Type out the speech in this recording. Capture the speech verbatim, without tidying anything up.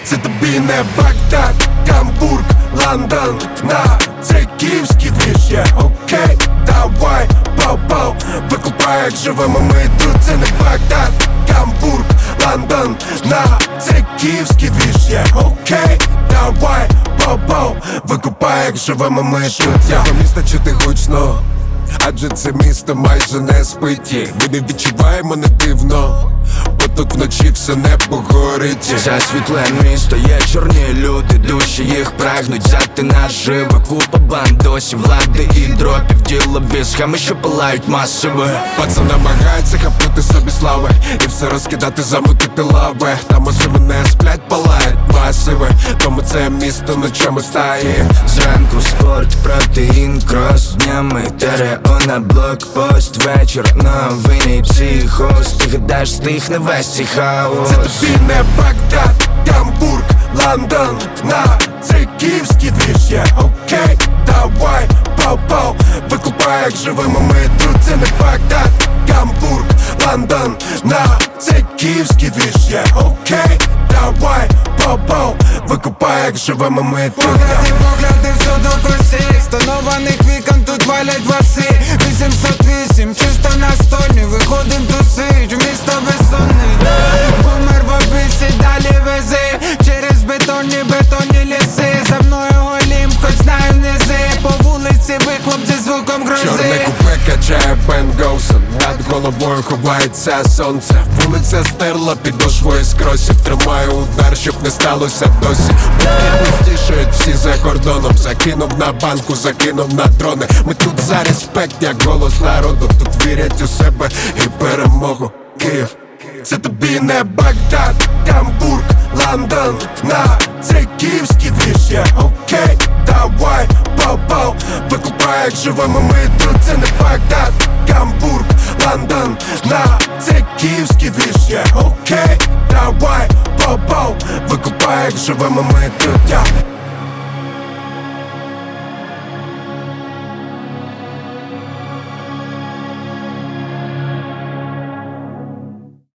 Це тобі не Багдад, Гамбург, Лондон. На, це київський двіж, є, окей, давай, пау-пау. Викупай, як живемо ми тут. Це не Багдад, Гамбург, Лондон. На, це київський двіж, є, окей, давай, пау-пау. Викупай, як живемо ми тут. Я по міста чути гучно, адже це місто майже не спить. Ми не відчуваємо, не дивно, бо тут вночі все небо горить. Це світле місто, є чорні люди, душі їх прагнуть взяти наживо. Купа бандосів, влади і дропів, ділові схеми, що палають масово. Пацан намагається хапнути собі слави і все розкидати, замутити лави. Там масиви не сплять, палають масиви, тому це місто ночами стає. Зранку спорт, протеїн, крос, днями ТРО на блокпост. Вечір новини, психоз. Ти гадаєш, стихне весь цей хаос. Це тобі не Багдад, Гамбург, Лондон. На, це київський двіж, є, окей, давай, пау-пау. Викупай, як живемо ми тут. Це не Багдад, Гамбург, Лондон. На, це київський двіж, є, окей, давай, пау-пау. Викупай, як живемо ми тут. Погляди, погляди всюди косі, встановлених вікон тут валять баси. Вісімсот вісім, чисто настольні, виходим тусить, місто безсонний. Помер в обіці, далі вези, через бетонні, бетонні ліси. За мною голім, хоч знаю низи, по вулиці вихлоп зі звуком грози. Чорне купе качає Бен Гоусон, над головою ховається сонце. Вулиця стерла підошвою з кросів. Тримаю удар, щоб не сталося досі. Бутки пустішають всі за кордоном. Закинув на банку, закинув на дрони. Ми тут за респект, як голос народу. Тут вірять у себе і перемогу. Київ, це тобі не Багдад, Гамбург, Лондон. На, це київський двіж, є, окей, давай, пау-пау. Викупай, як живемо ми тут. Це не Багдад, Гамбург, Лондон. На, це київський двіж, є, окей, давай, пау-пау. Викупай, як живемо ми тут.